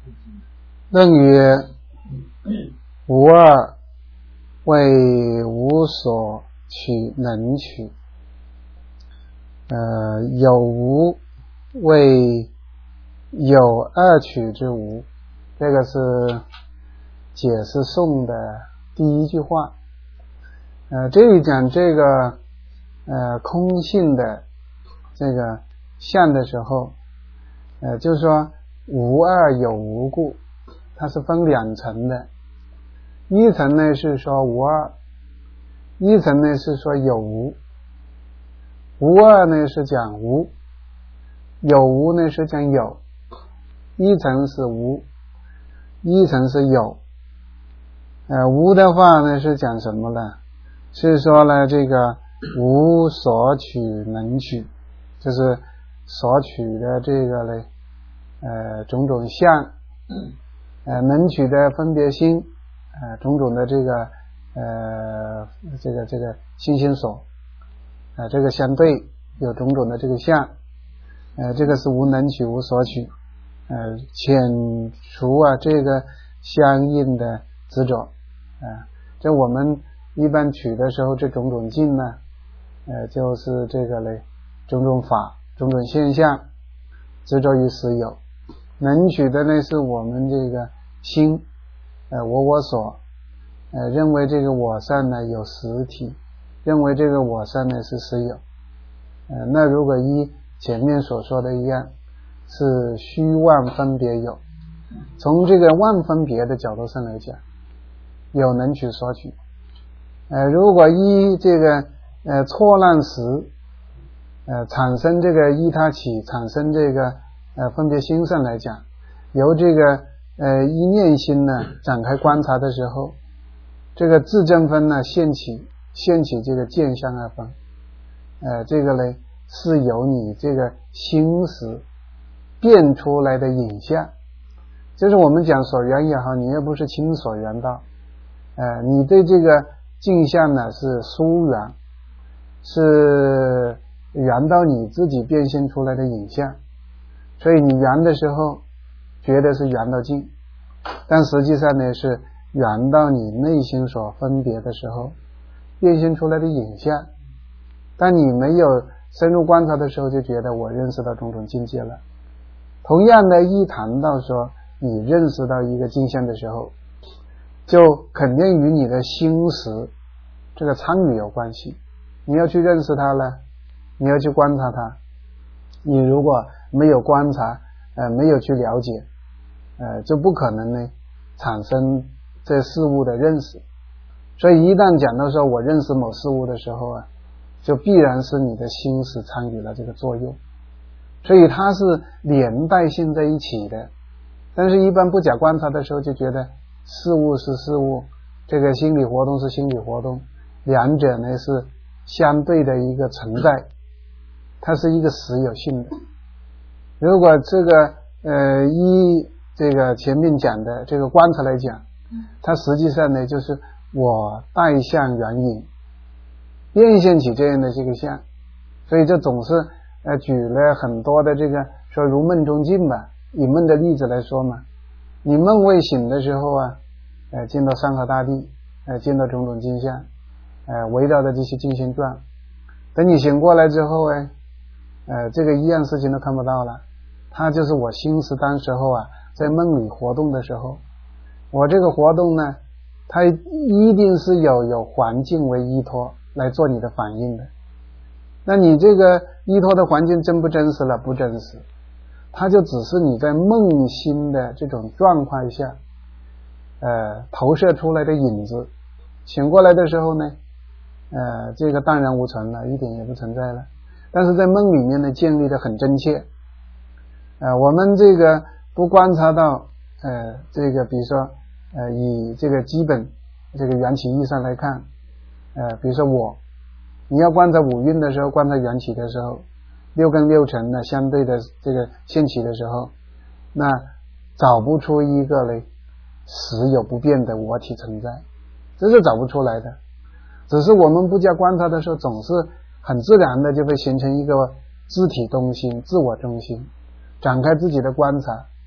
论曰：无二，谓无所取能取。有无，谓有二取之无。这个是解释颂的第一句话。这一讲这个空性的这个相的时候，就是说无二有无故，它是分两层的。一层呢是说无二，一层呢是说有无。无二呢是讲无，有无呢是讲有。一层是无，一层是有。无的话呢是讲什么呢？是说呢这个无所取能取，就是所取的这个呢种种相，能取的分别心，种种的这个这个心心所，这个相对有种种的这个相，这个是无能取无所取，遣除这个相应的执着，这我们一般取的时候，这种种境呢，就是这个呢种种法种种现象执着于实有。能取的呢是我们这个心，我所，认为这个我善呢有实体，认为这个我善呢是实有。那如果依前面所说的一样，是虚妄分别有。从这个妄分别的角度上来讲，有能取所取。如果依这个错乱时产生这个依他起产生这个分别心上来讲，由这个一念心呢展开观察的时候，这个自证分呢现起这个见相二分，这个呢是由你这个心识变出来的影像。就是我们讲所缘也好，你又不是亲所缘到，你对这个镜像呢是疏缘，是缘到你自己变现出来的影像，所以你缘的时候觉得是缘到镜，但实际上呢是缘到你内心所分别的时候变现出来的影像。但你没有深入观察的时候，就觉得我认识到种种境界了。同样的，一谈到说你认识到一个镜像的时候，就肯定与你的心识这个参与有关系。你要去认识它了，你要去观察它，你如果没有观察，没有去了解，就不可能呢产生这事物的认识。所以一旦讲到说我认识某事物的时候就必然是你的心识参与了这个作用，所以它是连带性在一起的。但是一般不假观察的时候，就觉得事物是事物，这个心理活动是心理活动，两者呢是相对的一个存在，它是一个实有性的。如果这个依这个前面讲的这个观察来讲，它实际上呢就是我带相缘引变现起这样的这个相。所以这总是举了很多的这个说如梦中境吧，以梦的例子来说嘛，你梦未醒的时候见到山河大地，见到种种镜像，围绕着这些镜像转。等你醒过来之后这个一样事情都看不到了。它就是我心识当时候在梦里活动的时候，我这个活动呢，它一定是有环境为依托来做你的反应的。那你这个依托的环境真不真实了？不真实，它就只是你在梦心的这种状况下投射出来的影子。醒过来的时候呢这个荡然无存了，一点也不存在了。但是在梦里面呢建立的很真切。我们这个不观察到这个比如说以这个基本这个缘起意义上来看，比如说你要观察五蕴的时候，观察缘起的时候，六根六尘呢相对的这个现起的时候，那找不出一个呢实有不变的我体存在，这是找不出来的。只是我们不加观察的时候，总是很自然的就会形成一个自体中心自我中心，展开自己的观察，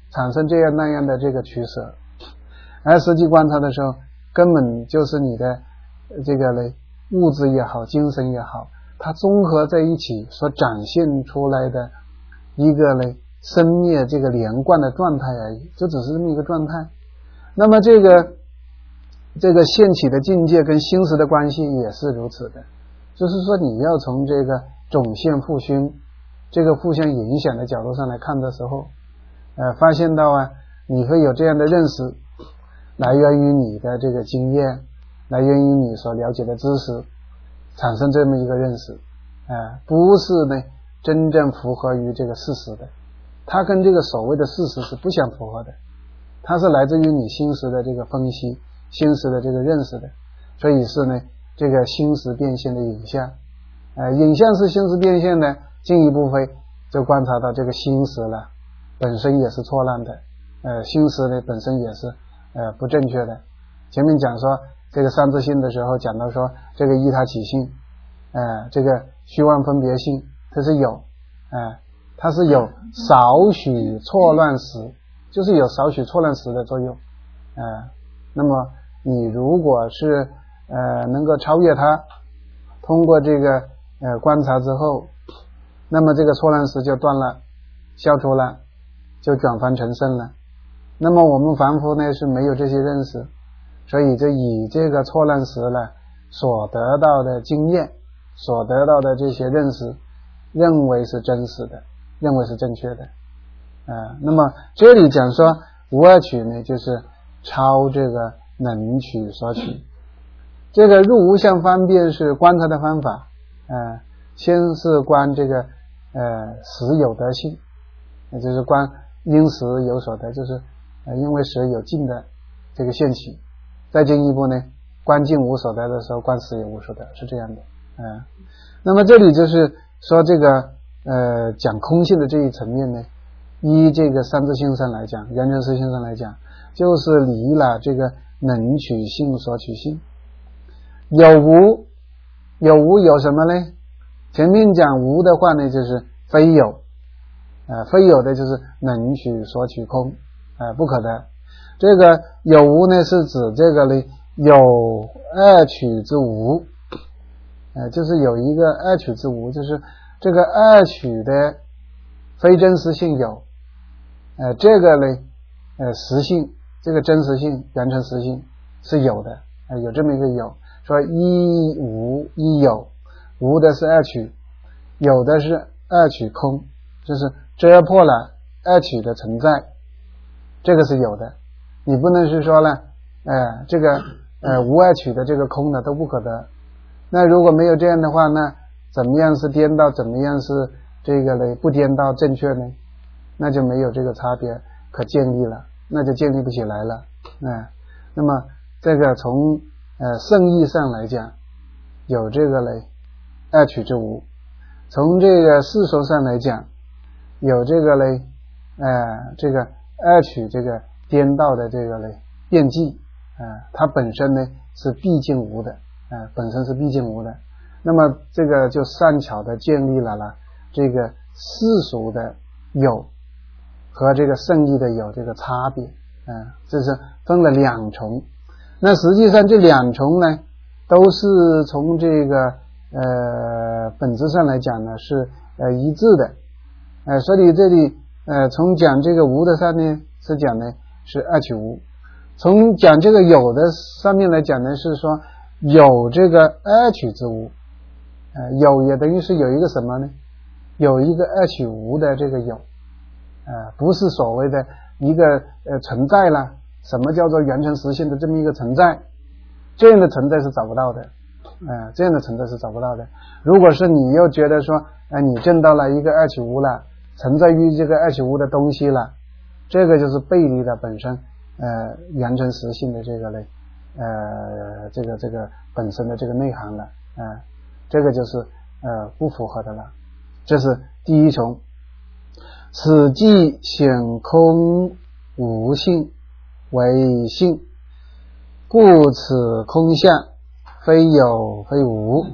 产生这样那样的这个取舍，而实际观察的时候，根本就是你的这个呢物质也好，精神也好，它综合在一起所展现出来的一个呢生灭这个连贯的状态而已，就只是这么一个状态。那么这个现起的境界跟心识的关系也是如此的，就是说你要从这个总现复熏这个互相影响的角度上来看的时候，发现到啊，你会有这样的认识，来源于你的这个经验，来源于你所了解的知识，产生这么一个认识，不是呢真正符合于这个事实的，它跟这个所谓的事实是不相符合的，它是来自于你心识的这个分析，心识的这个认识的，所以是呢这个心识变现的影像，影像是心识变现的，进一步会就观察到这个心识了本身也是错乱的，心识呢本身也是不正确的。前面讲说这个三自性的时候讲到说这个依他起性，这个虚妄分别性它是有，它是有少许错乱时，就是有少许错乱时的作用，那么你如果是能够超越它，通过这个观察之后，那么这个错乱时就断了，消除了，就转凡成圣了。那么我们凡夫呢是没有这些认识，所以就以这个错乱时呢所得到的经验，所得到的这些认识，认为是真实的，认为是正确的。那么这里讲说无二取呢，就是超这个能取所取。这个入无相方便是观察的方法，先是观这个实有得性，也就是观因实有所得，就是因为实有尽的这个现起，再进一步呢观尽无所得的时候，观实有无所得，是这样的。那么这里就是说这个讲空性的这一层面呢，依这个三自性上来讲，圆成实性上来讲，就是离了这个能取性所取性。有无有什么呢？前面讲无的话呢就是非有，非有的就是能取所取空，不可得。这个有无呢是指这个呢有二取之无，就是有一个二取之无，就是这个二取的非真实性有，这个呢实性，这个真实性圆成实性是有的，有这么一个有，说一无一有，无的是二取，有的是二取空，就是遮破了二取的存在，这个是有的。你不能是说呢这个无二取的这个空呢都不可得。那如果没有这样的话，那怎么样是颠倒，怎么样是这个呢不颠倒正确呢？那就没有这个差别可建立了，那就建立不起来了。那么这个从圣义上来讲，有这个呢二取之无；从这个世俗上来讲，有这个呢这个二取这个颠倒的这个呢变迹，它本身呢是毕竟无的，本身是毕竟无的。那么这个就善巧的建立了这个世俗的有和这个圣义的有这个差别，这是分了两重。那实际上这两重呢都是从这个本质上来讲呢是一致的，所以这里从讲这个无的上面是讲呢是二取无，从讲这个有的上面来讲呢是说有这个二取之无，有也等于是有一个什么呢？有一个二取无的这个有，不是所谓的一个存在了。什么叫做圆成实性的这么一个存在？这样的存在是找不到的，这样的存在是找不到的。如果是你又觉得说，你证到了一个二取无了，存在于这个二取无的东西了，这个就是背离了本身圆成实性的这个类这个本身的这个内涵了，这个就是不符合的了。这是第一重。此即显空无性为性，故此空相非有非无，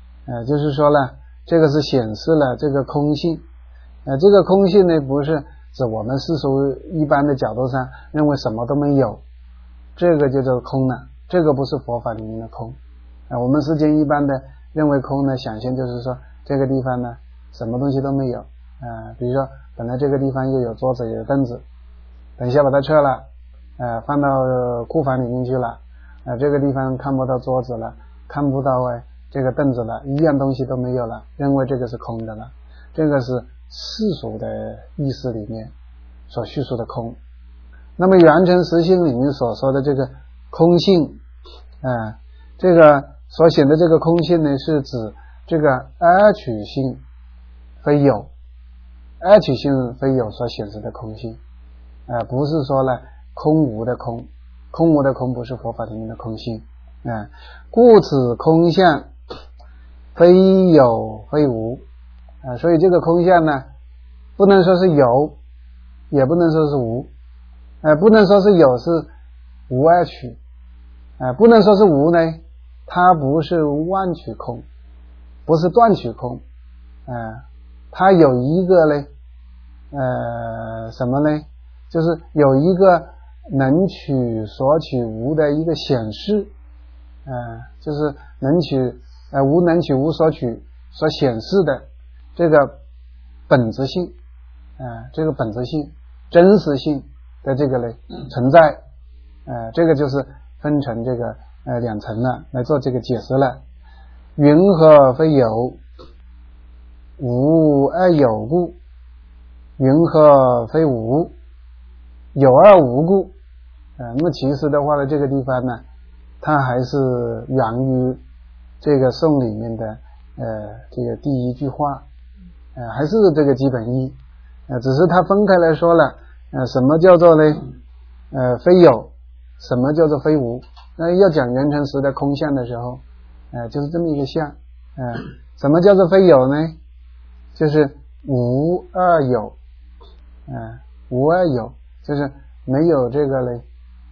就是说了，这个是显示了这个空性，这个空性呢不是指我们世俗一般的角度上认为什么都没有，这个就叫空了，这个不是佛法里面的空。我们世间一般的认为空呢，想象就是说这个地方呢什么东西都没有，比如说本来这个地方又有桌子又有凳子，等一下把它撤了，放到库房里面去了，这个地方看不到桌子了，看不到这个凳子了，一样东西都没有了，认为这个是空的了。这个是世俗的意思里面所叙述的空。那么圆成实性里面所说的这个空性，这个所显的这个空性呢，是指这个二取性非有，二取性非有所显示的空性，不是说呢空无的空，空无的空不是佛法里面的空性，故此空相非有非无，所以这个空相呢，不能说是有，也不能说是无，不能说是有是无二取，不能说是无呢，它不是妄取空，不是断取空，它有一个呢，什么呢？就是有一个能取所取无的一个显示，就是能取无能取无所取所显示的这个本质性，这个本质性真实性的这个呢存在，这个就是分成这个两层了，来做这个解释了。云何非有？无而有故。云何非无？有而无故。那么其实的话呢，这个地方呢，它还是源于这个颂里面的这个第一句话，还是这个基本义，只是它分开来说了，什么叫做呢非有，什么叫做非无。那要讲圆成实的空相的时候，就是这么一个相，什么叫做非有呢？就是无二有，无二有就是没有这个呢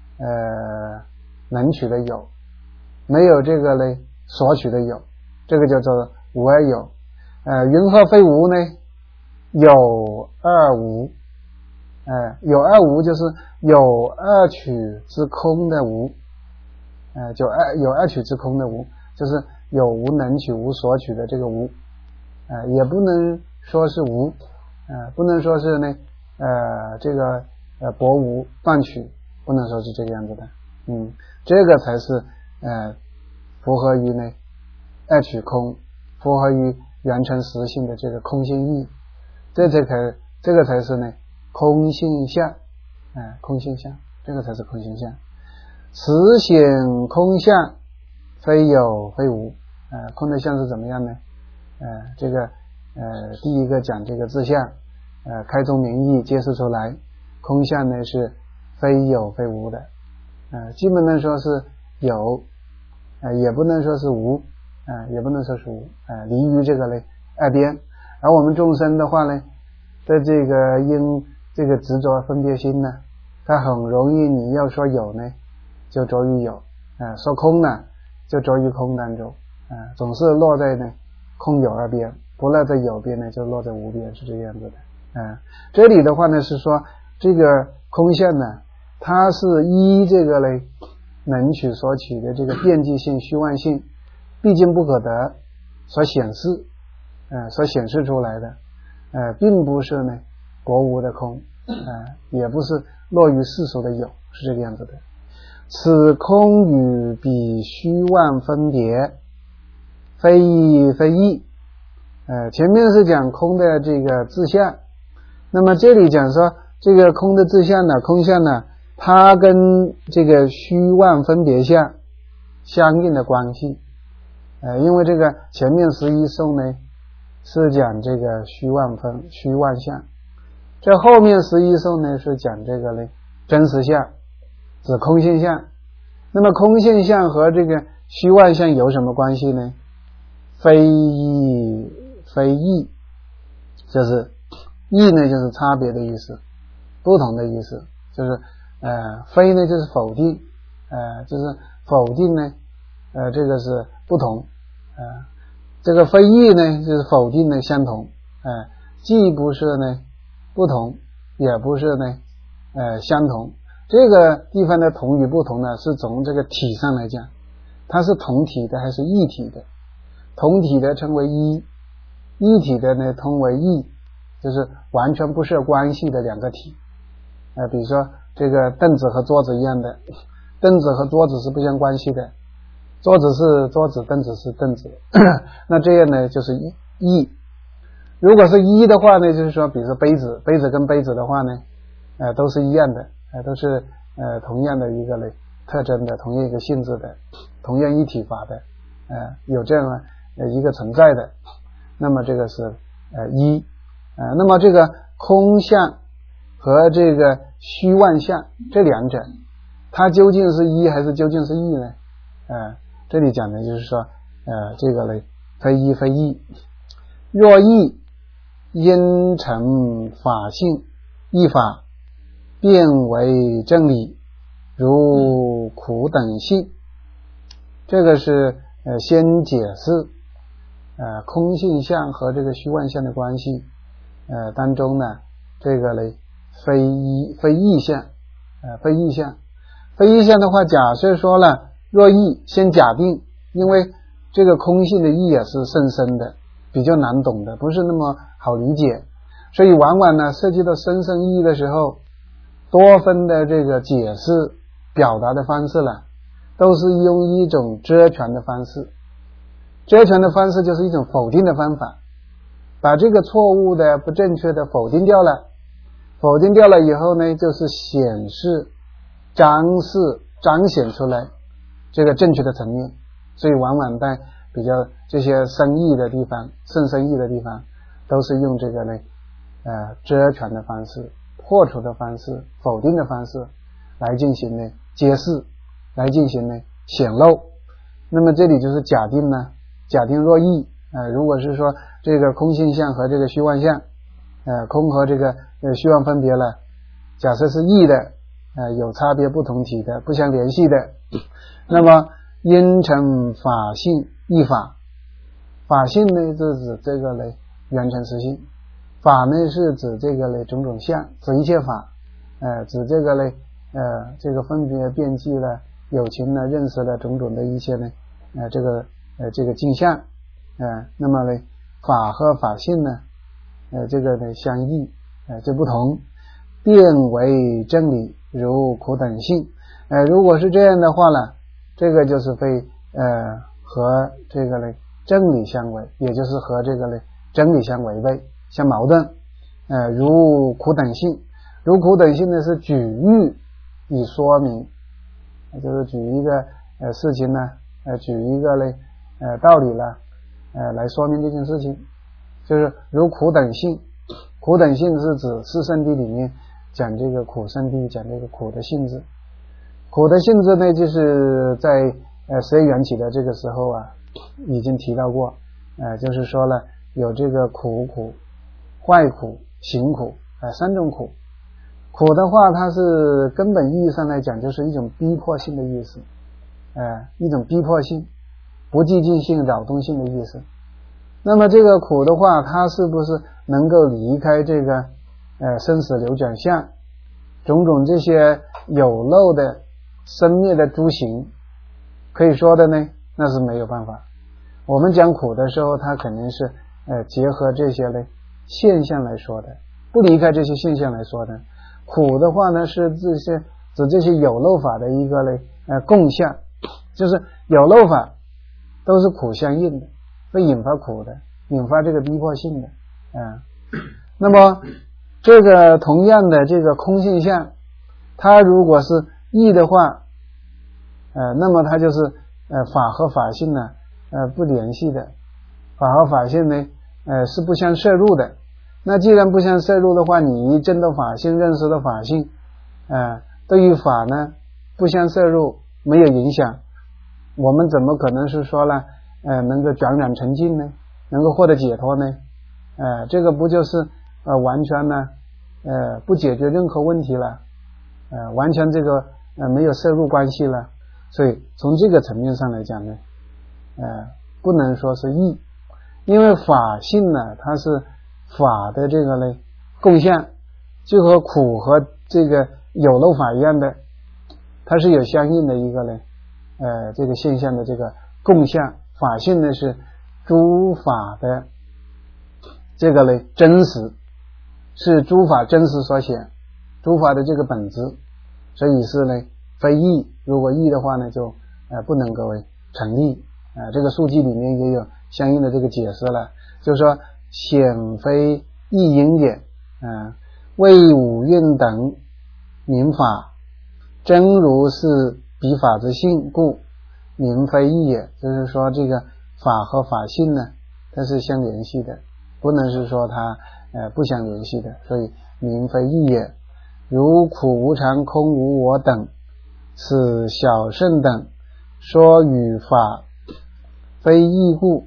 能取的有，没有这个呢所取的有，这个叫做无二有。云何非无呢？有二无，有二无就是有二取之空的无，有二取之空的无，就是有无能取无所取的这个无，也不能说是无，不能说是呢这个薄无断取，不能说是这个样子的，这个才是符合于呢二取空，符合于圆成实性的这个空性义，这个才是呢空性相，空性相，这个才是空性相。此显空相非有非无，空的相是怎么样呢？这个第一个讲这个自相，开宗明义揭示出来，空相呢是非有非无的，既不能说是有，也不能说是无，也不能说是无，离于这个呢二边。而我们众生的话呢，在这个因这个执着分别心呢，它很容易你要说有呢就着于有，说空呢就着于空当中，总是落在呢空有二边，不落在有边呢就落在无边，是这个样子的。这里的话呢是说这个空相呢，它是依这个呢能取所取的这个遍计性虚妄性毕竟不可得所显示，所显示出来的，并不是呢薄无的空，也不是落于世俗的有，是这个样子的。此空与彼虚妄分别，非义非义。前面是讲空的这个自相，那么这里讲说这个空的自相呢，空相呢，它跟这个虚妄分别相相应的关系。因为这个前面11颂呢是讲这个虚妄相，这后面11颂呢是讲这个呢真实相，指空性相。那么空性相和这个虚妄相有什么关系呢？非义非义，就是义呢就是差别的意思，不同的意思，就是非呢就是否定，就是否定呢这个是不同，这个非义呢就是否定呢相同，既不是呢不同， 也不是呢相同。这个地方的同与不同呢，是从这个体上来讲，它是同体的还是异体的。同体的称为一，异体的呢称为异，就是完全不设关系的两个体。比如说这个凳子和桌子一样的，凳子和桌子是不相关系的，桌子是桌子，凳子是凳子那这样呢就是异。如果是一的话呢，就是说比如说杯子跟杯子的话呢都是一样的，都是同样的一个特征的，同样一个性质的，同样一体法的有这样一个存在的，那么这个是一那么这个空相和这个虚妄相这两者，它究竟是一还是究竟是异呢？这里讲的就是说这个非一非异。若异，因成法性，异法变为真理，如苦等性。这个是先解释空性相和这个虚妄相的关系当中呢，这个非异相非异相。非异相的话，假设说了若异，先假定，因为这个空性的义也是甚深的，比较难懂的，不是那么好理解，所以往往呢涉及到深深义的时候，多分的这个解释表达的方式呢，都是用一种遮全的方式。遮全的方式就是一种否定的方法，把这个错误的不正确的否定掉了，否定掉了以后呢，就是显示彰显出来这个正确的层面。所以往往在比较这些深义的地方，甚深义的地方，都是用这个遮全的方式、破除的方式、否定的方式来进行揭示，来进行显露。那么这里就是假定呢，假定若异如果是说这个空性相和这个虚妄相空和这个虚妄分别了，假设是异的有差别不同体的，不相联系的，那么因成法性异法。法性呢是指这个缘成实性，法呢是指这个种种相，指一切法指这个这个分别遍计了有情呢认识了种种的一些这个镜像那么法和法性呢这个相异就不同，变为真理，如苦等性如果是这样的话呢，这个就是非和这个真理相违，也就是和这个真理相违背相矛盾如苦等性。如苦等性呢是举喻以说明，就是举一个事情呢举一个道理了来说明这件事情，就是如苦等性。苦等性是指四圣谛里面讲这个苦圣谛，讲这个苦的性质。苦的性质呢，就是在十一缘起的这个时候已经提到过就是说了有这个苦、坏苦、行苦三种苦。苦的话，它是根本意义上来讲就是一种逼迫性的意思一种逼迫性、不寂静性、扰动性的意思。那么这个苦的话，它是不是能够离开这个生死流转相，种种这些有漏的生灭的诸行，可以说的呢，那是没有办法。我们讲苦的时候，它肯定是结合这些现象来说的，不离开这些现象来说的。苦的话呢，是指这些有漏法的一个共相，就是有漏法都是苦相应的，会引发苦的，引发这个逼迫性的那么这个同样的这个空性相，它如果是异的话那么它就是法和法性呢不联系的，法和法性呢是不相摄入的。那既然不相摄入的话，你一证的法性，认识的法性对于法呢不相摄入，没有影响，我们怎么可能是说了能够转染成净呢，能够获得解脱呢这个不就是完全呢不解决任何问题了完全这个没有摄入关系了。所以从这个层面上来讲呢不能说是异，因为法性呢它是法的这个共相， 就和苦和这个有漏法一样的，它是有相应的一个呢这个现象的这个共相。法性呢是诸法的这个呢真实，是诸法真实所显，诸法的这个本质，所以是呢非义。如果义的话呢就不能够为成立。这个书记里面也有相应的这个解释了，就是说显非义因也，为五蕴等名法，真如是彼法之性，故名非义也。就是说这个法和法性呢它是相联系的，不能是说它不相联系的，所以名非义也。如苦无常空无我等，此小圣等说与法非义故，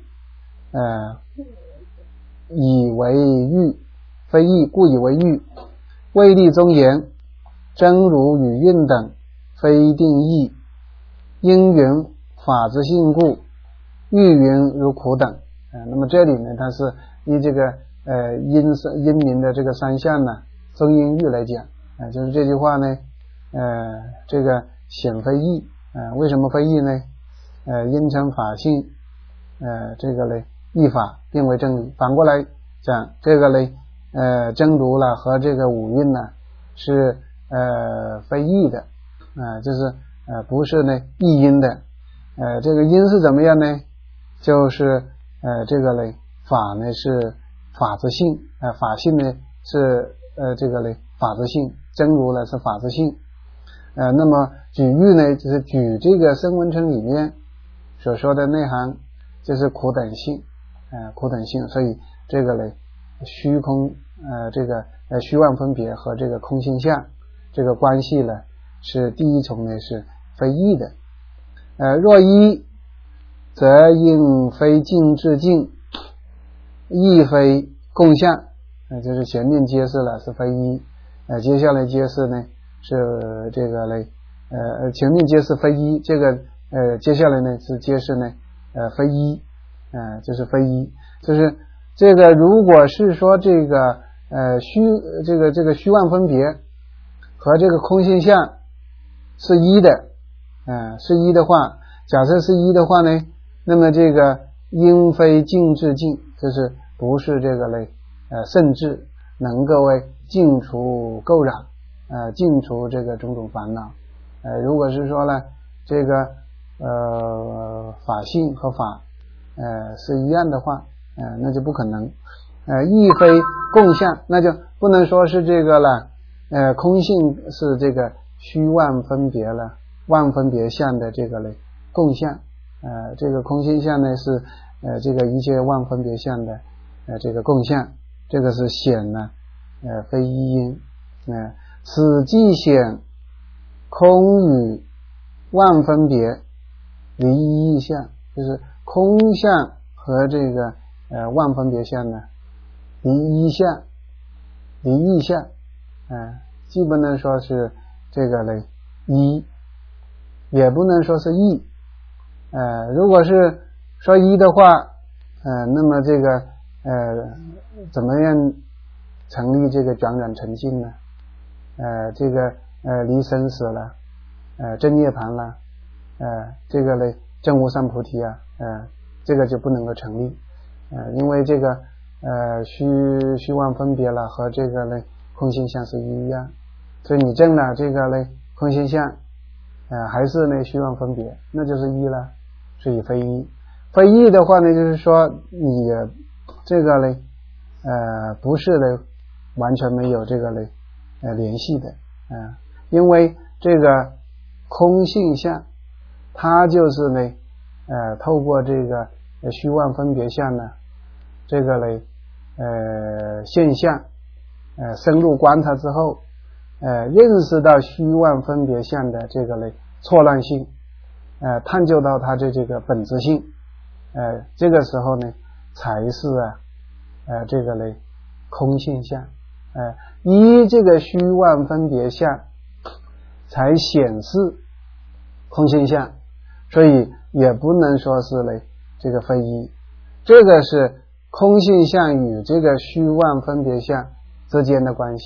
以为欲，非义故以为欲。为立中言，真如与蕴等非定义，因云法之性故，欲云如苦等。那么这里呢它是以这个因明的这个三项呢中因喻来讲，就是这句话呢这个显非义，为什么非义呢？因成法性这个呢义法变为真理。反过来讲，这个呢真如了和这个五蕴呢是非义的，就是不是呢义因的。这个因是怎么样呢？就是这个呢法呢是法之性，法性呢是这个呢法之性，真如呢是法之性。那么举喻呢就是举这个声闻称里面所说的内涵，就是苦等性，苦等性。所以这个呢虚空这个虚妄分别和这个空性相这个关系呢是第一重呢是非义的。若一则应非尽至尽，亦非共相，就是前面揭示了是非一，接下来揭示呢是这个呢前面揭示非一，这个接下来呢是揭示呢非一，就是非一，就是这个如果是说这个这个虚妄分别和这个空性相是一的，是一的话，假设是一的话呢，那么这个应非尽至尽，就是不是这个呢甚至能够为尽除垢染，尽除这个种种烦恼。如果是说呢这个法性和法是一样的话，那就不可能。亦非共相，那就不能说是这个了空性是这个虚妄分别了妄分别相的这个呢共相，这个空性相呢是这个一切妄分别相的这个共相，这个是显呢非一因。此即显空与妄分别离一相，就是空相和这个妄分别相呢离一相离异相，既不能说是这个呢一，也不能说是异。如果是说一的话，那么这个怎么样成立这个转染成净呢？这个离生死了，真涅槃了，这个呢证无上菩提啊，这个就不能够成立。因为这个虚妄分别了和这个呢空性相是一样，所以你证了这个呢空性相还是呢虚妄分别，那就是一了，所以非一。非一的话呢就是说你这个呢不是呢完全没有这个呢联系的，因为这个空性相它就是呢透过这个虚妄分别相呢这个呢现象深入观察之后认识到虚妄分别相的这个呢错乱性，探究到它的这个本质性，这个时候呢才是这个呢空性相，依这个虚妄分别相才显示空性相，所以也不能说是呢这个非一。这个是空性相与这个虚妄分别相之间的关系，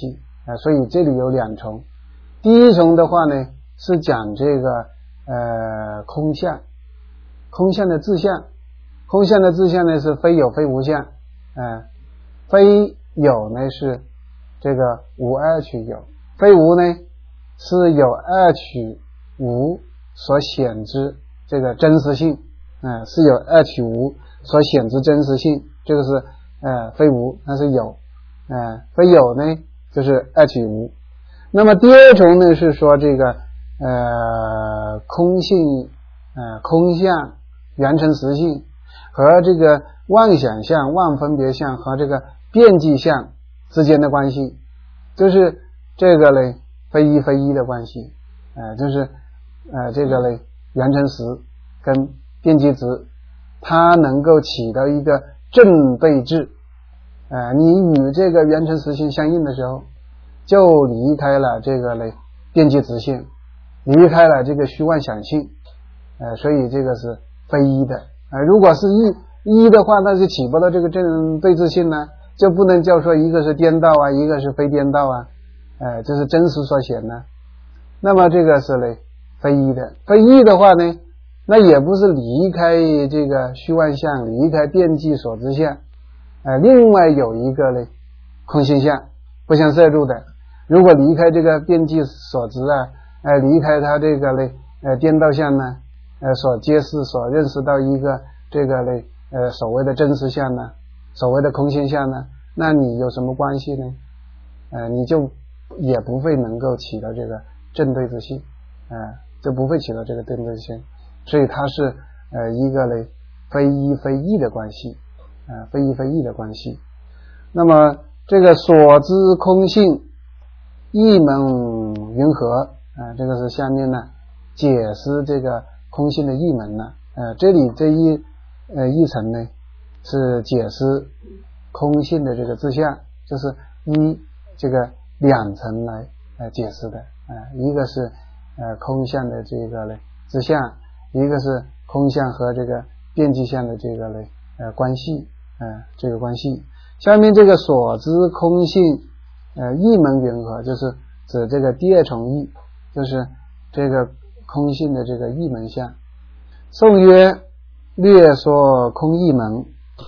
所以这里有两重。第一重的话呢，是讲这个空相，空相的自相。空相的自相呢是非有非无相，非有呢是这个无二取有，非无呢是有二取无所显之这个真实性，是有二取无所显之真实性，这个是非无，那是有，非有呢就是二取无。那么第二重呢是说这个空性，空相缘成实性和这个妄想相、妄分别相和这个遍计相之间的关系，就是这个呢非一非一的关系，就是这个呢缘成实跟遍计执，它能够起到一个正对治，你与这个缘成实性相应的时候，就离开了这个呢遍计执性，离开了这个虚妄想性，所以这个是非一的。如果是一的话，那就起不到这个正对治性呢，就不能叫说一个是颠倒啊，一个是非颠倒啊，这是真实所显呢。那么这个是呢非一的。非一的话呢，那也不是离开这个虚妄相，离开遍计所知相，另外有一个呢空性相，不相摄入的。如果离开这个遍计所知啊，离开它这个呢颠倒相呢，所揭示所认识到一个这个呢所谓的真实相呢，所谓的空性相呢，那你有什么关系呢？你就也不会能够起到这个正对之性，就不会起到这个正对之性。所以它是一个呢非一非异的关系，非一非异的关系。那么这个所知空性一门云何，这个是下面呢解释这个空性的一门呢。这里这一层呢是解释空性的这个自相，就是这个两层来解释的，一个是空相的这个呢自相，一个是空相和这个遍计相的这个呢关系，这个关系。下面这个所知空性一门云何，就是指这个第二重义，就是这个空性的这个一门相。宋曰略说空一门，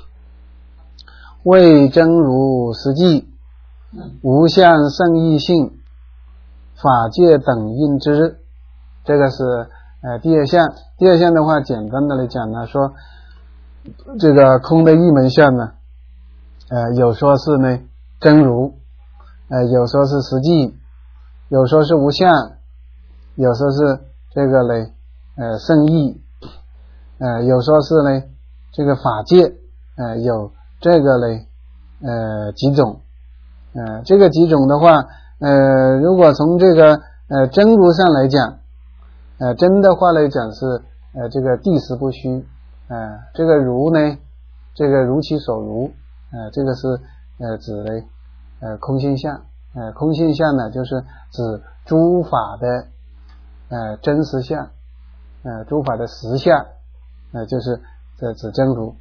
谓真如实际，无相胜义性，法界等应之。这个是第二项。第二项的话，简单的来讲呢，说这个空的一门相呢，有说是呢真如，有说是实际，有说是无相，有说是这个呢胜义，有说是呢这个法界，有这个呢几种。这个几种的话，如果从这个真如上来讲，真的话来讲是这个地实不虚，这个如呢，这个如其所如，这个是指的空性相。空性相呢，就是指诸法的真实相，诸法的实相，就是指真如。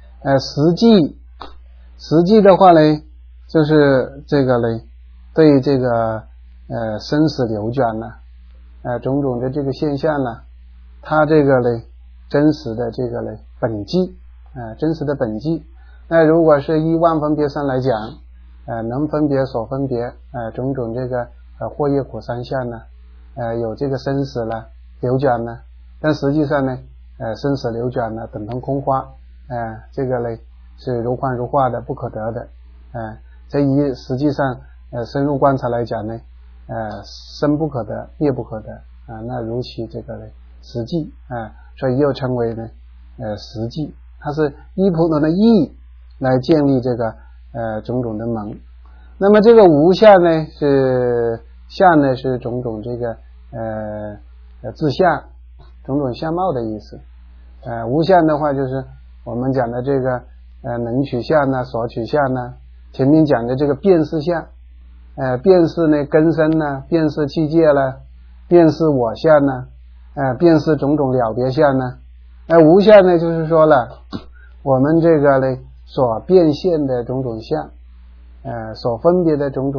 实际的话呢，就是这个呢对这个生死流转呢，种种的这个现象呢，它这个呢真实的这个呢本际，真实的本际。那如果是依万分别上来讲，能分别所分别，种种这个惑业苦三相呢，有这个生死了流转呢，但实际上呢生死流转呢等同空花，这个呢是如幻如化的，不可得的。这一实际上深入观察来讲呢，生不可得，灭不可得，那如其这个呢实际，所以又称为呢实际。它是依普通的义来建立这个种种的门。那么这个无相呢，是相呢是种种这个自相，种种相貌的意思。无相的话就是我们讲的这个能取相呢，所取相呢，前面讲的这个辨识相，辨识呢根身呢，辨识器界呢，辨识我相呢，辨识种种了别相呢。无相呢就是说了我们这个呢所变现的种种相，所分别的种种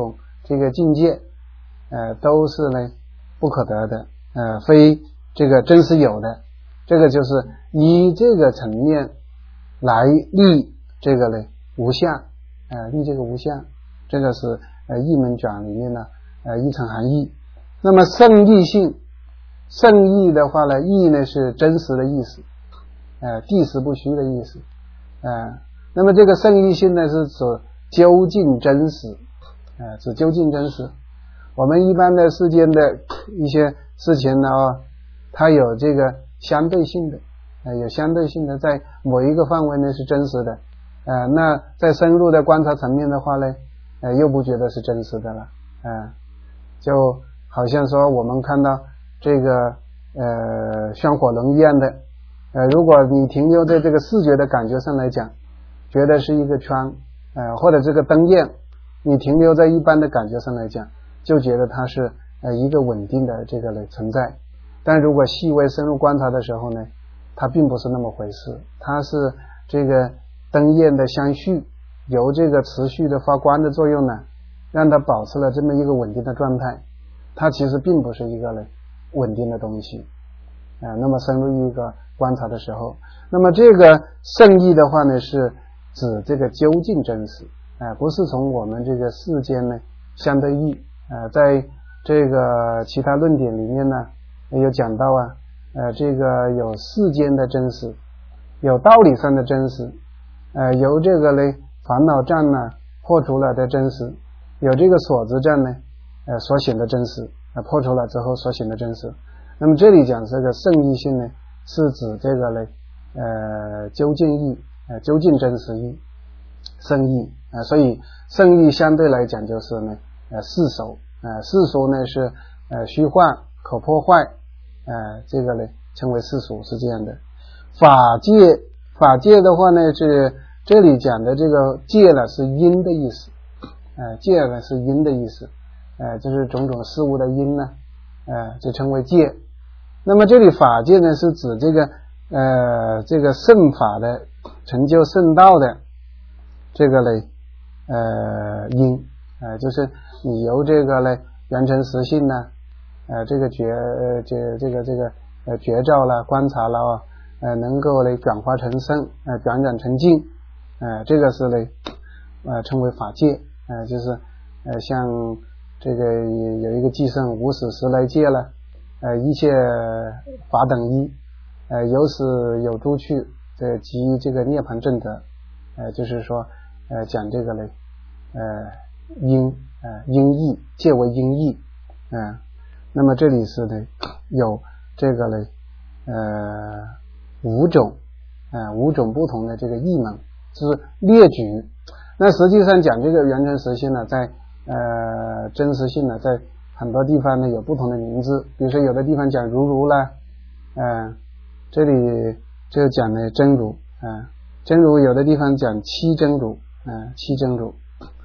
这个境界都是呢不可得的，非这个真实有的。这个就是以这个层面来立这个呢无相，立这个无相，这个是义门讲里面呢一层含义。那么圣义性，圣义的话呢，义呢是真实的意思，地实不虚的意思，那么这个圣义性呢是指究竟真实，指究竟真实。我们一般的世间的一些事情呢，它有这个相对性的，有相对性的，在某一个范围内是真实的，那在深入的观察层面的话呢，又不觉得是真实的了，就好像说我们看到这个旋火轮一样的，如果你停留在这个视觉的感觉上来讲，觉得是一个圈，或者这个灯焰，你停留在一般的感觉上来讲，就觉得它是一个稳定的这个的存在。但如果细微深入观察的时候呢，它并不是那么回事，它是这个灯焰的相续，由这个持续的发光的作用呢，让它保持了这么一个稳定的状态，它其实并不是一个呢稳定的东西，那么深入一个观察的时候，那么这个圣义的话呢，是指这个究竟真实，不是从我们这个世间呢相对义，在这个其他论点里面呢有讲到这个有世间的真实，有道理上的真实，由这个呢烦恼障呢破除了的真实，有这个所知障呢所显的真实，破除了之后所显的真实。那么这里讲这个圣义性呢，是指这个呢究竟义，究竟真实义，圣义，所以圣义相对来讲就是呢世俗，世俗呢是虚幻可破坏，这个呢称为世俗，是这样的。法界的话呢，是这里讲的这个界呢是因的意思，界呢是因的意思，就是种种事物的因呢，就称为界。那么这里法界呢是指这个圣法的成就圣道的这个呢因，就是你由这个呢圆成实性呢，这个觉照了观察了能够呢转化成圣，转转成净，这个是呢称为法界，就是像这个有一个偈圣无始时来界了，一切法等一，有始有诸趣，即这个涅槃正德，就是说讲这个呢因义，界为因义，那么这里是呢有这个呢五种不同的这个义门，就是列举。那实际上讲这个圆成实性呢，在真实性呢，在很多地方呢有不同的名字，比如说有的地方讲如啦，这里就讲呢真如，真如有的地方讲七真如，七真如，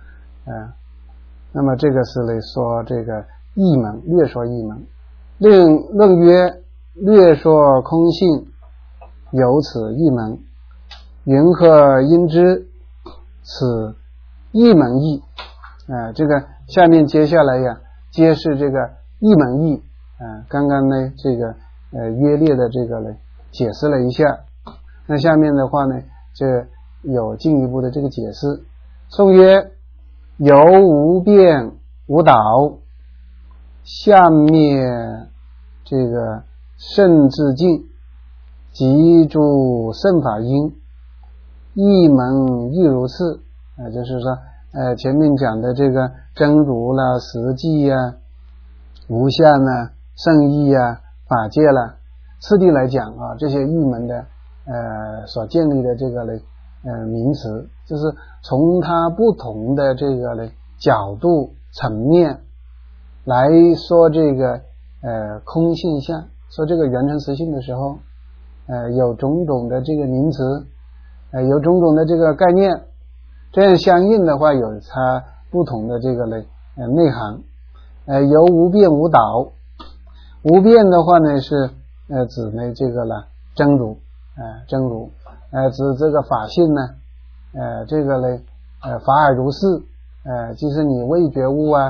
那么这个是呢说这个义门，略说义门。论曰略说空性，有此一门，云何因之？此一门义，这个下面接下来揭示这个一门义，刚刚呢这个约略的这个呢解释了一下，那下面的话呢就有进一步的这个解释。颂曰：由无变无倒，下面这个圣至净，即诸圣法因，一门亦如是，就是说前面讲的这个真如啦、实际呀、无相啊、圣义啊、法界啦，次第来讲这些义门的所建立的这个名词，就是从它不同的这个角度层面来说这个空性相，说这个圆成实性的时候，有种种的这个名词，有种种的这个概念，这样相应的话有它不同的这个内涵。由无变无倒，无变的话呢是指呢这个真如，真如，指这个法性呢，这个法尔如是，即是你未觉悟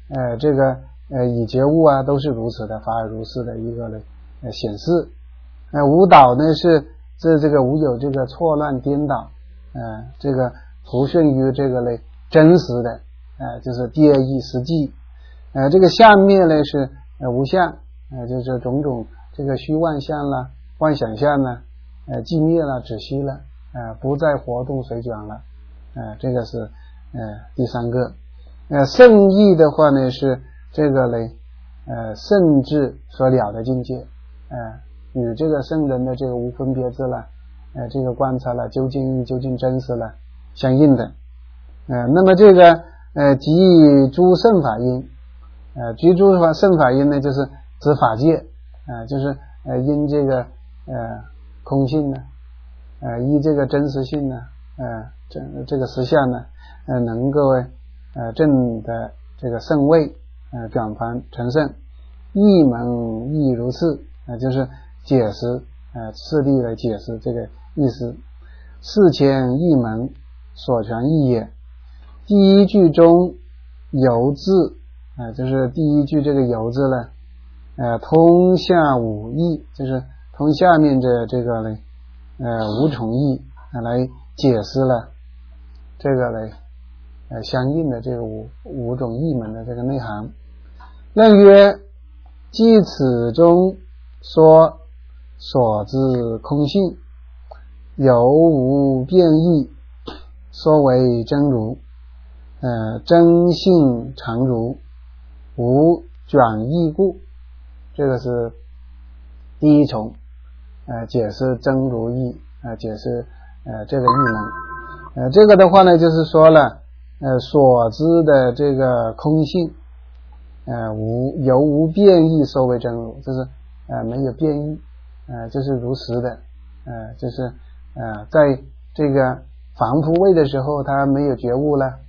这个以觉悟啊都是如此的，法尔如是的一个显示。无倒呢是这个无有这个错乱颠倒，这个不顺于这个真实的，就是第二义实际。这个相灭呢是无相，就是种种这个虚妄相啦、妄想相呢，寂灭了、止息了，不再活动随转了，这个是第三个。圣义的话呢是这个圣智所了的境界，与这个圣人的这个无分别智了，这个观察了究竟义究竟真实了相应的。那么这个即诸圣法因，即诸圣法因呢就是指法界，就是因这个空性呢，依这个真实性呢，这个实相呢，能够证的这个圣位，转凡成圣。义门亦如是，就是解释次第来解释这个意思。四千义门所传义也。第一句中由字，就是第一句这个由字呢，通下五义，就是通下面的这个五重义来解释了这个相应的这个五种义门的这个内涵。论曰：即此中说所知空性，犹无变异，说为真如，真性常如，无转异故。这个是第一重，解释真如义，解释这个义门。这个的话呢，就是说了，所知的这个空性，由无变异说为真如，就是没有变异，就是如实的，就是在这个凡夫位的时候，他没有觉悟了，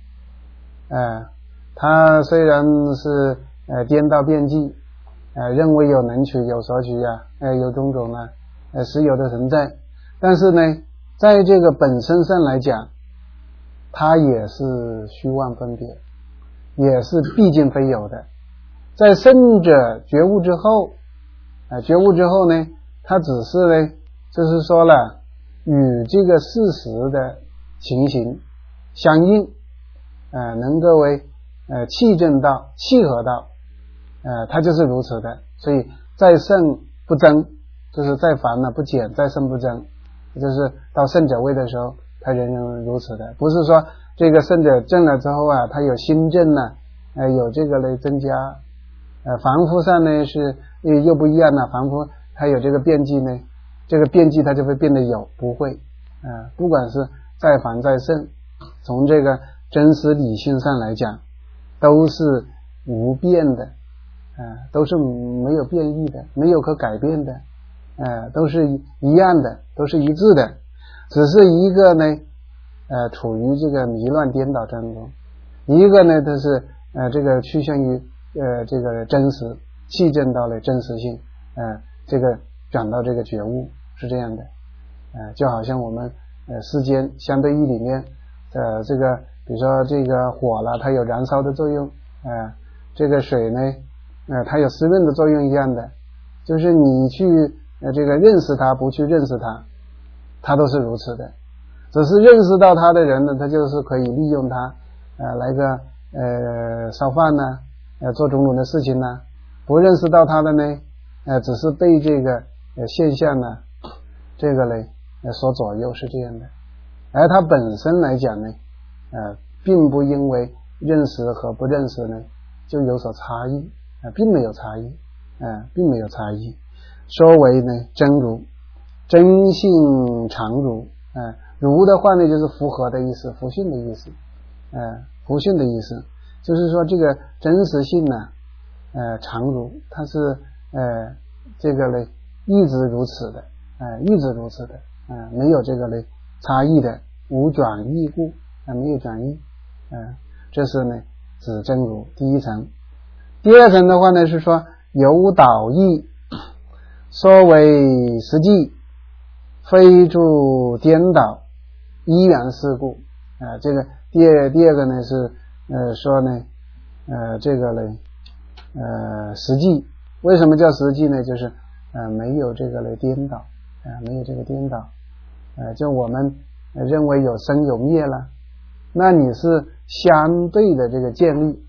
他虽然是颠倒变计，认为有能取有所取有种种实有的存在，但是呢，在这个本身上来讲，它也是虚妄分别，也是毕竟非有的。在圣者觉悟之后，呢，他只是呢，就是说了与这个事实的情形相应，能够契证到契合到，它就是如此的。所以在圣不增，就是在凡呢不减，在圣不增，就是到圣者位的时候，他仍然如此的。不是说这个圣者证了之后他有新证呢，有这个增加。凡夫上呢是又不一样了，凡夫他有这个变计呢，这个变计它就会变得有，不会。不管是在凡在圣，从这个真实理性上来讲，都是无变的，都是没有变异的，没有可改变的，都是一样的，都是一致的，只是一个呢处于这个迷乱颠倒当中，一个呢它是这个趋向于这个真实，契证到了真实性，这个转到这个觉悟，是这样的。就好像我们世间相对义里面这个比如说这个火了，它有燃烧的作用，这个水呢它有湿润的作用一样的，就是你去这个认识它，不去认识它，它都是如此的。只是认识到它的人呢，他就是可以利用它来个烧饭呢，做种种的事情呢。不认识到它的呢，只是被这个现象呢这个所左右，是这样的。而它本身来讲呢，并不因为认识和不认识呢就有所差异，并没有差异，并没有差异。说为呢真如，真性常如，如的话呢就是符合的意思，符性的意思，符性的意思就是说这个真实性呢常如，它是这个呢一直如此的，一直如此的，没有这个呢差异的，无转异故，没有转异，这是呢指真如第一层。第二层的话呢是说有导义，说为实际，非诸颠倒，依然是故。这个第二个呢是说呢这个呢实际。为什么叫实际呢？就是没有这个颠倒没有这个颠倒就我们认为有生有灭了，那你是相对的这个建立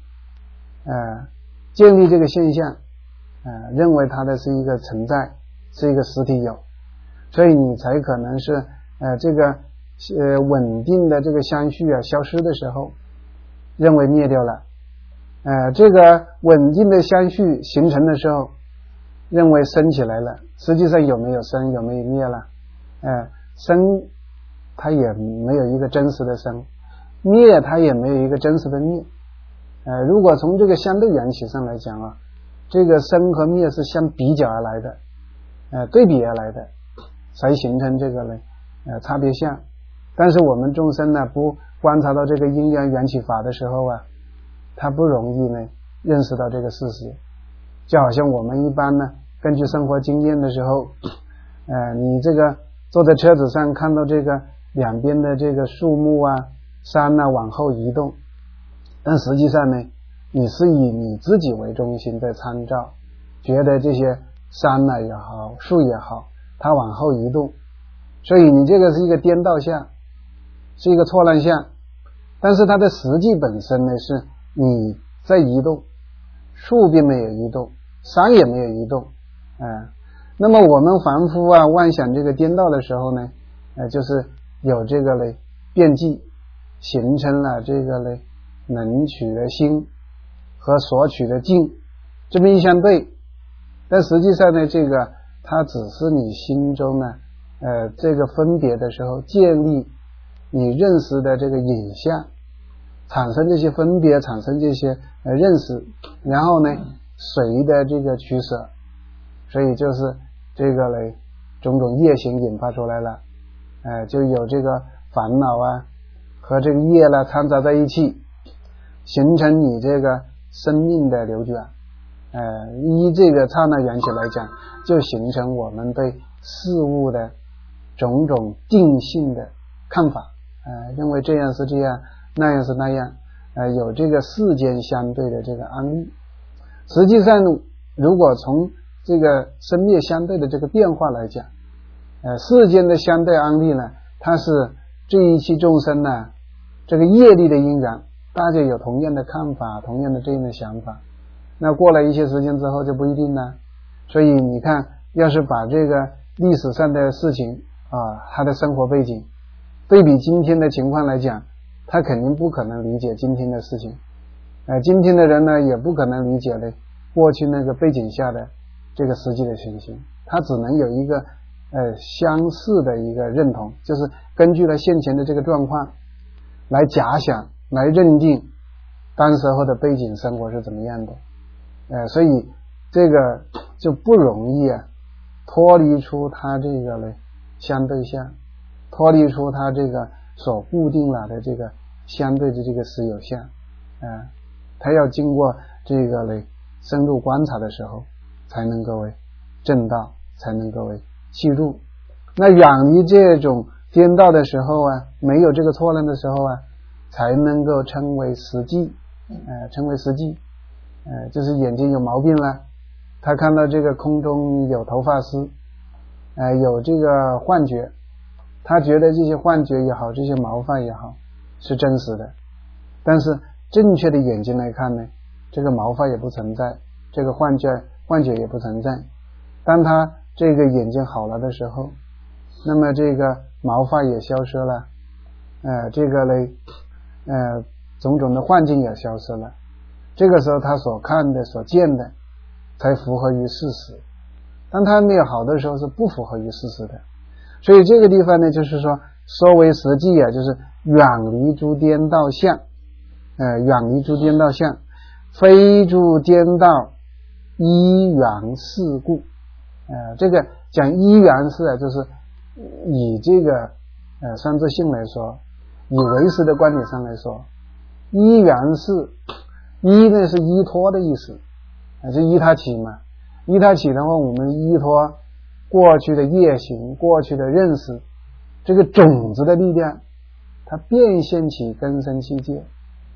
这个现象认为它的是一个存在，是一个实体有，所以你才可能是这个稳定的这个相续消失的时候认为灭掉了这个稳定的相续形成的时候认为升起来了，实际上有没有升，有没有灭了升它也没有一个真实的升，灭它也没有一个真实的灭如果从这个相对缘起上来讲这个生和灭是相比较而来的对比而来的，才形成这个差别相。但是我们众生呢不观察到这个因缘缘起法的时候他不容易呢认识到这个事实。就好像我们一般呢根据生活经验的时候你这个坐在车子上看到这个两边的这个树木山往后移动，但实际上呢你是以你自己为中心在参照，觉得这些山也好树也好它往后移动，所以你这个是一个颠倒相，是一个错乱相。但是它的实际本身呢是你在移动，树并没有移动，山也没有移动那么我们凡夫妄想这个颠倒的时候呢就是有这个变计，形成了这个能取的心和所取的境这么一相对。但实际上呢这个它只是你心中呢这个分别的时候建立你认识的这个影像，产生这些分别，产生这些认识，然后呢随的这个取舍，所以就是这个种种业行引发出来了就有这个烦恼和这个业掺杂在一起，形成你这个生命的流转依这个刹那缘起来讲，就形成我们对事物的种种定性的看法认为这样是这样，那样是那样有这个世间相对的这个安立。实际上如果从这个生灭相对的这个变化来讲世间的相对安立呢，它是这一期众生呢这个业力的因缘，大家有同样的看法，同样的这样的想法，那过了一些时间之后就不一定了。所以你看要是把这个历史上的事情他的生活背景对比今天的情况来讲，他肯定不可能理解今天的事情今天的人呢也不可能理解过去那个背景下的这个实际的情形，他只能有一个相似的一个认同，就是根据了现前的这个状况来假想，来认定当时候的背景生活是怎么样的所以这个就不容易脱离出它这个相对相，脱离出它这个所固定了的这个相对的这个实有相它要经过这个深入观察的时候才能够证道，才能够记入。那远离这种颠倒的时候没有这个错乱的时候才能够称为实际称为实际就是眼睛有毛病了，他看到这个空中有头发丝有这个幻觉，他觉得这些幻觉也好，这些毛发也好是真实的，但是正确的眼睛来看呢，这个毛发也不存在，这个幻觉也不存在。当他这个眼睛好了的时候，那么这个毛发也消失了这个种种的幻境也消失了，这个时候他所看的所见的才符合于事实，当他没有好的时候是不符合于事实的。所以这个地方呢就是说为实际就是远离诸颠倒相远离诸颠倒相，非诸颠倒依缘事故这个讲依缘事就是以这个三自性来说，以唯识的观点上来说，依缘事依呢是依托的意思就依他起嘛，依他起的话，我们依托过去的业行，过去的认识，这个种子的力量它变现起根生器界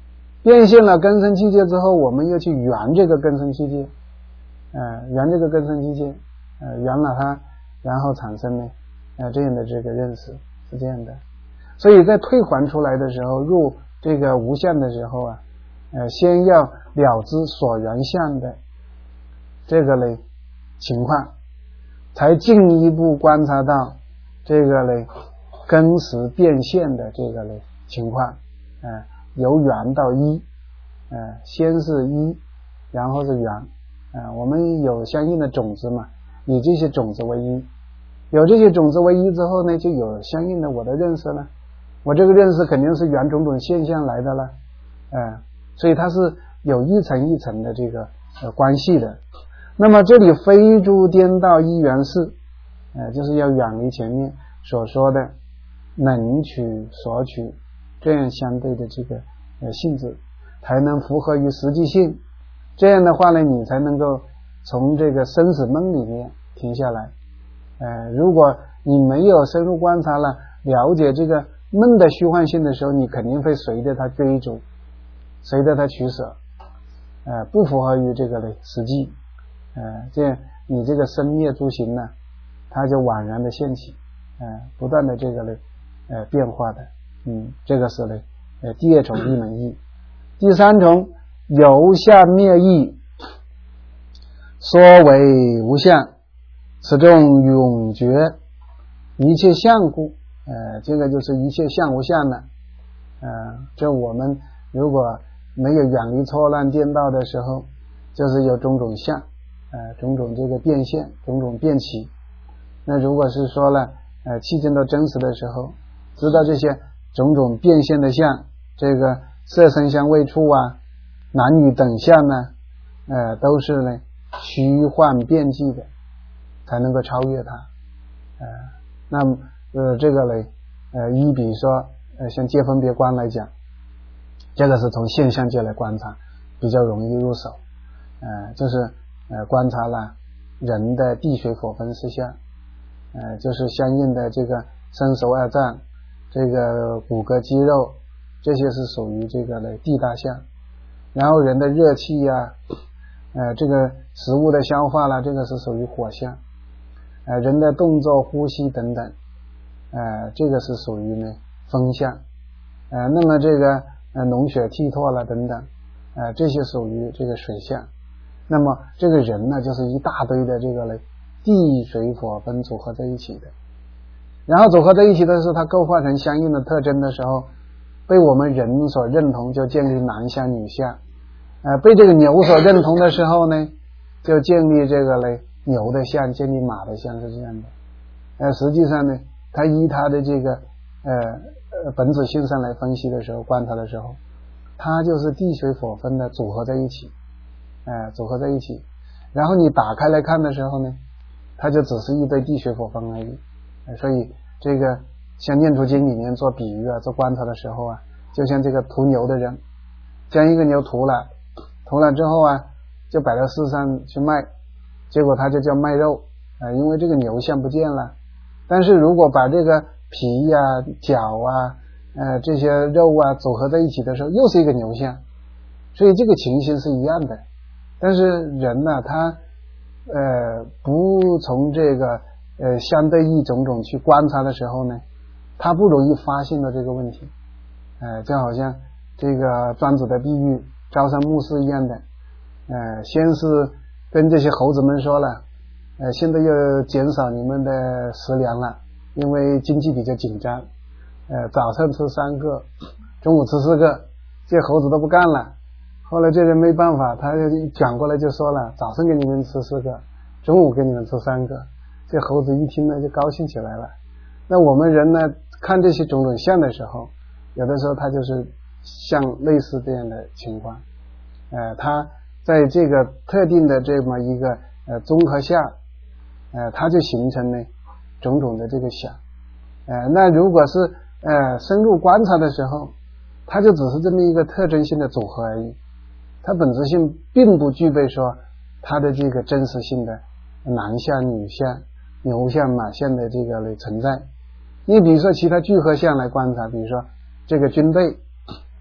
变现了根生器界之后，我们又去圆这个根生器界，圆这个根生器界，圆了它，然后产生呢这样的这个认识，是这样的。所以在退还出来的时候，入这个无相的时候啊，先要了知所缘相的这个呢情况，才进一步观察到这个呢根识变现的这个呢情况，由缘到一，先是一，然后是缘，我们有相应的种子嘛，以这些种子为一，有这些种子为一之后呢，就有相应的我的认识了，我这个认识肯定是缘种种现象来的了，所以它是有一层一层的这个关系的。那么这里非诸颠倒一缘事，就是要远离前面所说的能取索取这样相对的这个性质，才能符合于实际性。这样的话呢，你才能够从这个生死梦里面停下来。如果你没有深入观察了，了解这个梦的虚幻性的时候，你肯定会随着它追逐，随着它取舍，不符合于这个的实际。这样你这个生灭诸行呢，它就宛然的现起，不断的这个呢变化的，这个是呢第二种一门义。第三种由相灭义，说为无相，此中永绝一切相故，这个就是一切相无相了。就我们如果没有远离错乱颠倒的时候，就是有种种相，种种这个变现，种种变起。那如果是说了契证到真实的时候，知道这些种种变现的相，这个色声香味触啊，男女等相呢，都是呢虚幻变际的，才能够超越它。那么这个呢一比如说像界分别观来讲，这个是从现象界来观察，比较容易入手。就是观察了人的地水火风四相，就是相应的这个身熟二脏，这个骨骼肌肉，这些是属于这个的地大相。然后人的热气呀，这个食物的消化啦，这个是属于火相。人的动作呼吸等等，这个是属于呢风相。那么这个脓血涕唾啦等等，这些属于这个水相。那么这个人呢，就是一大堆的这个呢地水火风组合在一起的，然后组合在一起的时候，它构化成相应的特征的时候，被我们人所认同，就建立男相女相。被这个牛所认同的时候呢，就建立这个呢牛的相，建立马的相，是这样的。实际上呢，它依它的这个本质性上来分析的时候，观察的时候，它就是地水火风的组合在一起，组合在一起。然后你打开来看的时候呢，它就只是一堆地水火风而已。所以这个像念处经里面做比喻啊，做观察的时候啊，就像这个屠牛的人，将一个牛屠了之后啊，就摆到市上去卖，结果他就叫卖肉，因为这个牛相不见了。但是如果把这个皮啊脚啊这些肉啊组合在一起的时候，又是一个牛相。所以这个情形是一样的。但是人呢，他不从这个相对一种种去观察的时候呢，他不容易发现到这个问题。就好像这个庄子的比喻朝三暮四一样的，先是跟这些猴子们说了，现在又减少你们的食粮了，因为经济比较紧张，早上吃3个，中午吃4个，这猴子都不干了。后来这人没办法，他就转过来就说了，早上给你们吃4个，中午给你们吃3个。这猴子一听呢就高兴起来了。那我们人呢，看这些种种相的时候，有的时候他就是像类似这样的情况，他在这个特定的这么一个综合下，它就形成了种种的这个想。那如果是深入观察的时候，它就只是这么一个特征性的组合而已，它本质性并不具备说它的这个真实性的男相女相牛相马相的这个存在。你比如说其他聚合相来观察，比如说这个军队，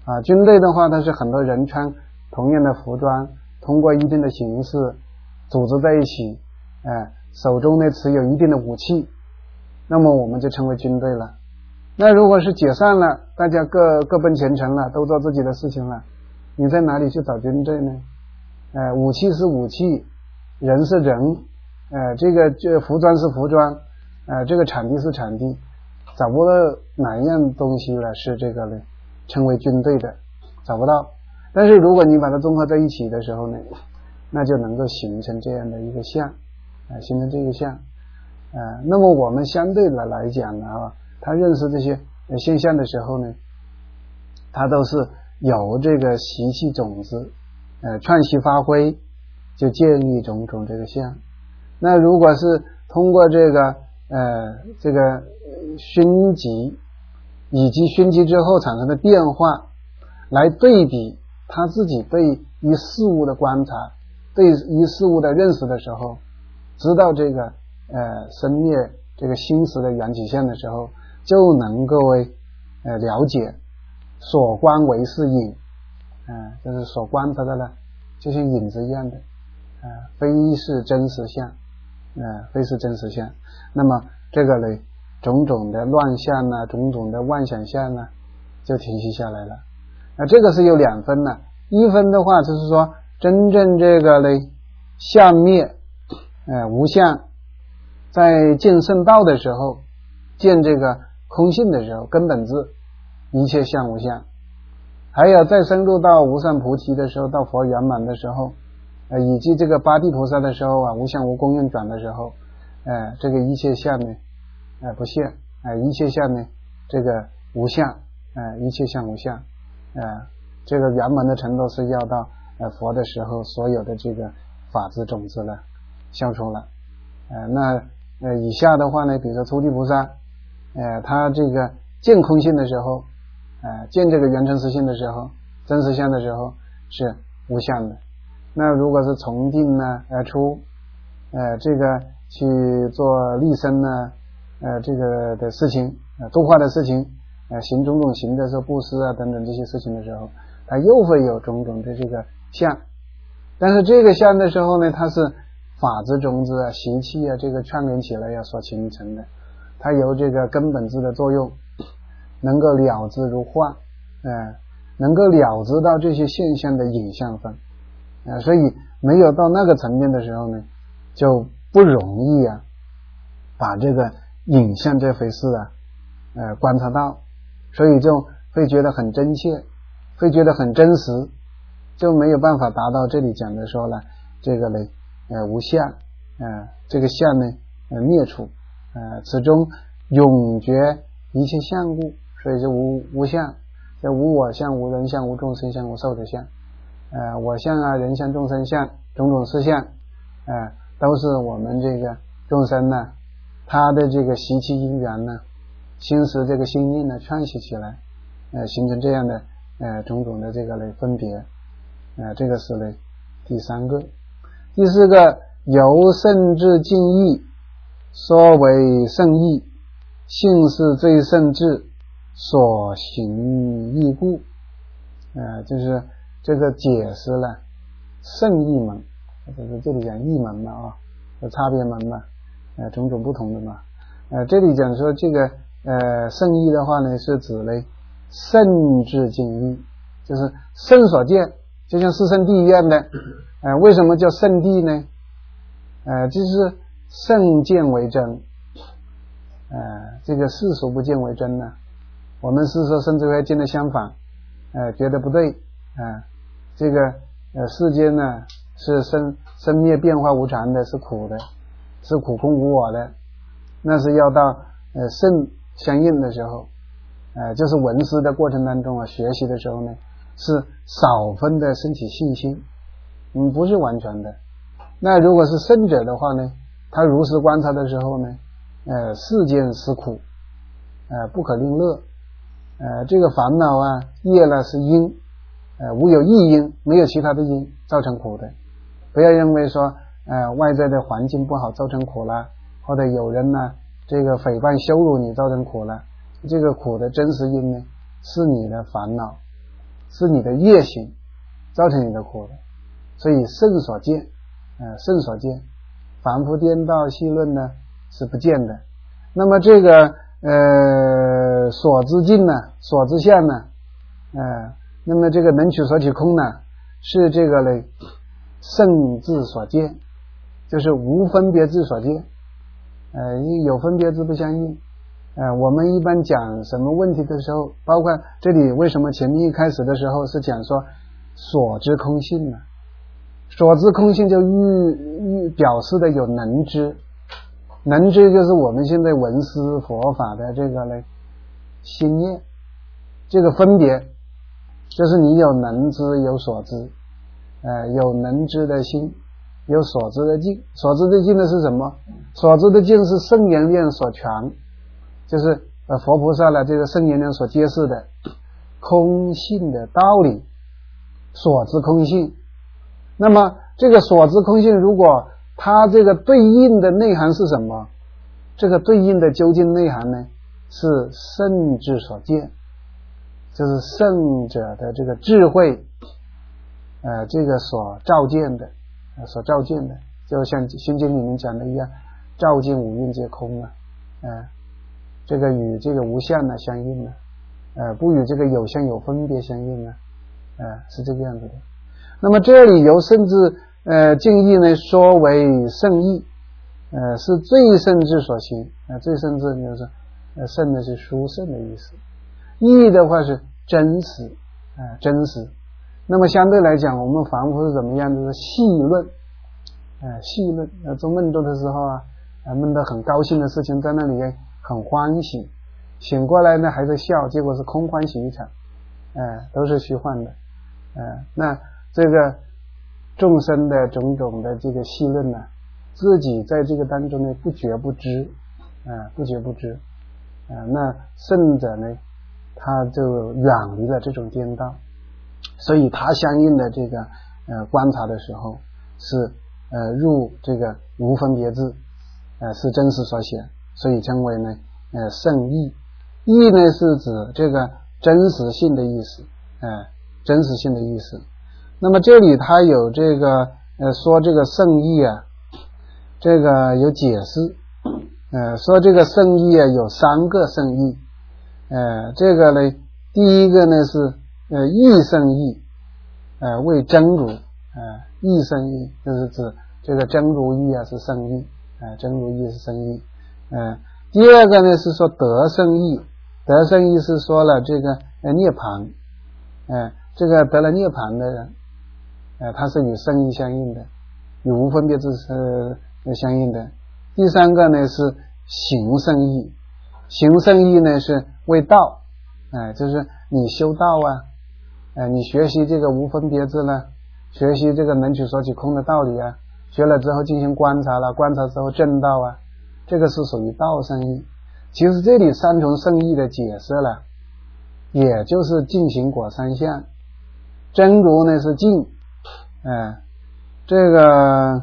军队的话，它是很多人穿同样的服装，通过一定的形式组织在一起，手中呢持有一定的武器，那么我们就称为军队了。那如果是解散了，大家各奔前程了，都做自己的事情了，你在哪里去找军队呢？武器是武器，人是人，这服装是服装，这个场地是场地，找不到哪一样东西了是这个呢称为军队的，找不到。但是如果你把它综合在一起的时候呢，那就能够形成这样的一个像，形成这个像。那么我们相对的来讲呢，他认识这些现象的时候呢，他都是由这个习气种子串习发挥，就建立种种这个相。那如果是通过这个熏集以及熏集之后产生的变化来对比他自己对一事物的观察，对一事物的认识的时候，知道这个生灭这个心识的缘起现的时候，就能够了解所观为是影，就是所观察的呢就像影子一样的，非是真实相，非是真实相。那么这个呢种种的乱象呢，种种的妄想相呢就停息下来了。这个是有两分呢，一分的话就是说真正这个呢相灭无相，在见圣道的时候，见这个空性的时候，根本智一切相无相。还有再深入到无上菩提的时候，到佛圆满的时候，以及这个八地菩萨的时候无相无功用转的时候，这个一切相呢不现，一切相呢这个无相，一切相无相，这个圆满的程度是要到佛的时候，所有的这个法执种子呢消除了。那以下的话呢，比如说初地菩萨，他这个见空性的时候，见这个圆成实性的时候，真实相的时候是无相的。那如果是从定呢而出，这个去做立身呢，这个的事情，度化的事情，行种种行的时候，布施等等这些事情的时候，它又会有种种的这个相。但是这个相的时候呢，它是法执种子习气这个串联起来所形成的，它由这个根本智的作用能够了知如幻，能够了知到这些现象的影像分，所以没有到那个层面的时候呢，就不容易把这个影像这回事观察到，所以就会觉得很真切，会觉得很真实，就没有办法达到这里讲的说了这个呢无相，这个相呢灭除，此中永绝一切相故，所以是无相，这无我相、无人相、无众生相、无寿者相，我相人相、众生相、种种事相，都是我们这个众生呢，他的这个习气因缘呢，心识这个心念呢串习起来，形成这样的种种的这个类分别，这个是类第三个。第四个，由圣智尽意，说为圣意，性是最圣智所行义故，就是这个解释了圣义门，就是这里讲义门嘛有差别门嘛，种种不同的嘛，这里讲说这个圣义的话呢，是指呢圣智尽意，就是圣所见，就像四圣谛一样的，为什么叫圣谛呢？就是圣见为真，这个世俗不见为真呢。我们是说甚至会见得相反，觉得不对，这个世间呢是生灭变化无常的，是苦的，是苦空无我的，那是要到圣相应的时候，就是闻思的过程当中学习的时候呢，是少分的升起信心，不是完全的。那如果是圣者的话呢，他如实观察的时候呢，世间是苦，不可令乐，这个烦恼业呢是因，无有异因，没有其他的因造成苦的。不要认为说外在的环境不好造成苦了，或者有人呢这个诽谤羞辱你造成苦了，这个苦的真实因呢是你的烦恼， 是你的业行造成你的苦的，所以圣所见，圣所见，凡夫颠倒戏论呢是不见的。那么这个所知境呢，所知相呢，那么这个能取所取空呢，是这个呢圣智所见，就是无分别智所见，有分别智不相应。我们一般讲什么问题的时候，包括这里为什么前面一开始的时候是讲说所知空性呢？所知空性就表示的有能知，能知就是我们现在闻思佛法的这个呢心念，这个分别就是你有能知有所知，有能知的心，有所知的境。所知的境的是什么？所知的境是圣言念所传，就是佛菩萨的这个圣言念所揭示的空性的道理，所知空性。那么这个所知空性，如果它这个对应的内涵是什么？这个对应的究竟内涵呢，是圣智所见，就是圣者的这个智慧，这个所照见的，就像心经里面讲的一样，照见五蕴皆空啊，这个与这个无相呢相应呢，不与这个有相有分别相应呢，是这个样子的。那么这里由圣智敬意呢说为圣意，是最圣智所行，最圣智就是圣的是殊胜的意思，意的话是真实，真实。那么相对来讲，我们凡夫是怎么样的？戏论，戏论，做梦中的时候啊，梦到很高兴的事情，在那里很欢喜，醒过来呢还在笑，结果是空欢喜一场，都是虚幻的，那这个众生的种种的这个戏论呢，自己在这个当中呢不觉不知，不觉不知，那圣者呢，他就远离了这种颠倒，所以他相应的这个观察的时候是入这个无分别智，是真实所显，所以称为呢圣意。意呢是指这个真实性的意思，真实性的意思。那么这里他有这个说这个圣意啊，这个有解释，说这个圣意啊有三个圣意，这个呢第一个呢是意圣意，为真如，意圣意就是指这个真如意啊是圣意，真如意是圣意。第二个呢是说得圣意，得圣意是说了这个涅槃，这个得了涅槃的人，它是与圣意相应的，与无分别智是相应的。第三个呢是行圣意，行圣意呢是为道，就是你修道啊，你学习这个无分别智呢，学习这个能取所取空的道理啊，学了之后进行观察了，观察之后证道啊，这个是属于道圣意。其实这里三重圣意的解释了，也就是净行果三相。真如呢是净，这个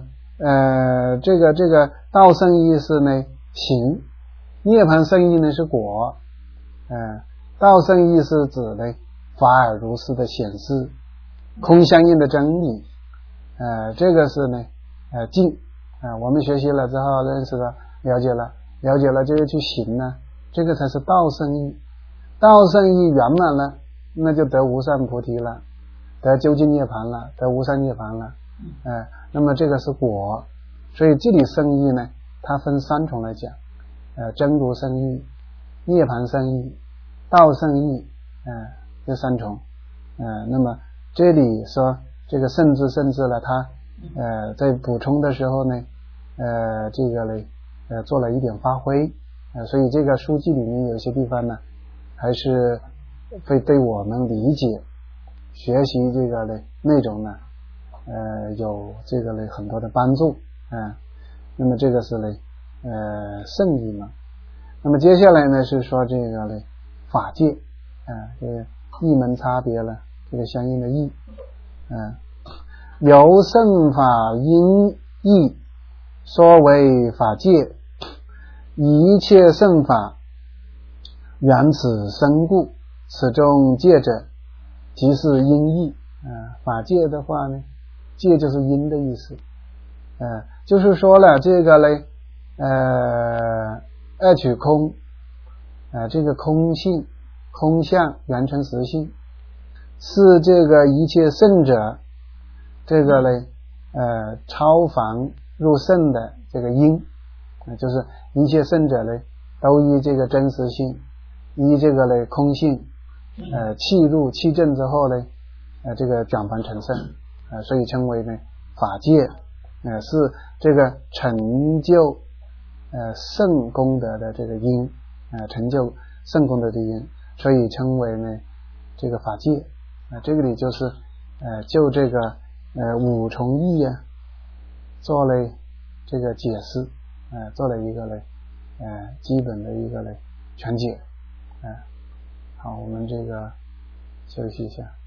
道圣意是呢行，涅槃圣意呢是果，道圣意是指呢法尔如是的显示，空相应的真理，这个是呢净，我们学习了之后认识了，了解了就要去行呢，这个才是道圣意。道圣意圆满了，那就得无上菩提了，得究竟涅槃了，得无上涅槃了，那么这个是果。所以这里圣意呢它分三重来讲，真如圣意、涅槃圣意、道圣意，这三重。那么这里说这个圣智了，他在补充的时候呢，这个呢做了一点发挥，所以这个书记里面有些地方呢还是会对我们理解学习这个的内容呢有这个呢很多的帮助，那么这个是呢圣意嘛。那么接下来呢是说这个呢法界，这个义门差别了，这个相应的义，由圣法因义说为法界，一切圣法缘此生故，此中界者即是因义法界的话呢，界就是因的意思就是说了这个呢二取空这个空性空相圆成实性是这个一切圣者这个呢超凡入圣的这个因就是一切圣者呢都以这个真实性以这个呢空性契入契证之后呢这个转凡成圣所以称为呢法界是这个成就圣功德的这个因成就圣功德的因，所以称为呢这个法界这个里就是就这个五重义做了这个解释做了一个呢基本的一个呢全解好，我们这个休息一下。